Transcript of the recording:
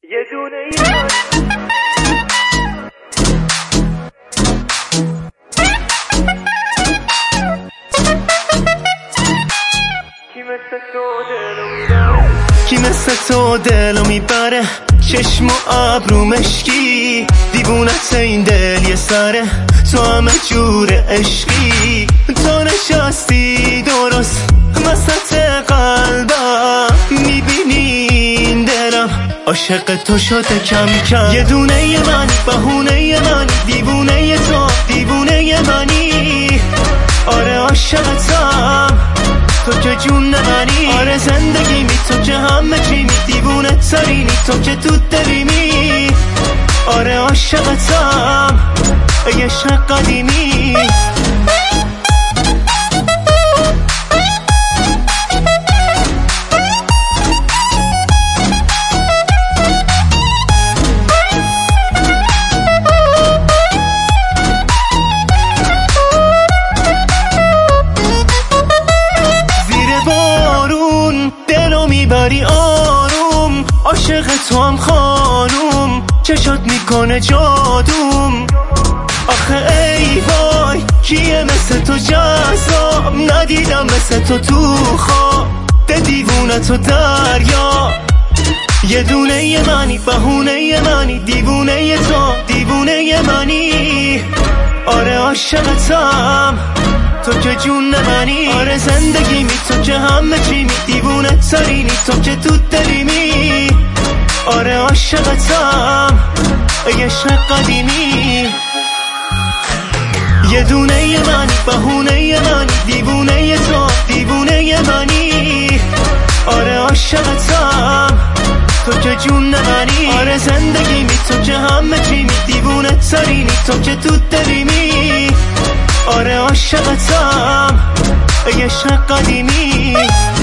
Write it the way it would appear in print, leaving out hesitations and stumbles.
یه دونه ایمان کی مثل تو دلو میبره چشم و ابرو مشکی دیوونت این دل یه سره تو همه جور عشقی تو نشستی درست وسط قلبم میبینی دلم عاشق تو شده کم کم یه دونه منی بهونه منی دیوونه تو دیوونه منی آره عاشقتم تو که جون منی آره زندگی می تو که همه چی می دیوونه ترینی تو که تو دلیمی آره عاشقتم ای عشق قدیمی میبری آروم عاشق تو هم خانوم چشات میکنه جادوم آخه ای وای کیه مثل تو جذاب ندیدم مثل تو خواب ده دیوونه تو دریا یه دونه منی بهونه منی دیوونه تو دیوونه منی آره عاشقتم تو که جون منی آره زندگی می تو که همه چی می دیوونه ترینی تو که تو دلیمی آره عاشقتم ای عشق قدیمی یه دونه منی بهونه منی دیوونه تو دیوونه منی آره عاشقتم تو که جون منی آره زندگی می تو که همه چی می دیوونه ترینی تو که تو دلیمی آره عاشقتم ای عشق قدیمی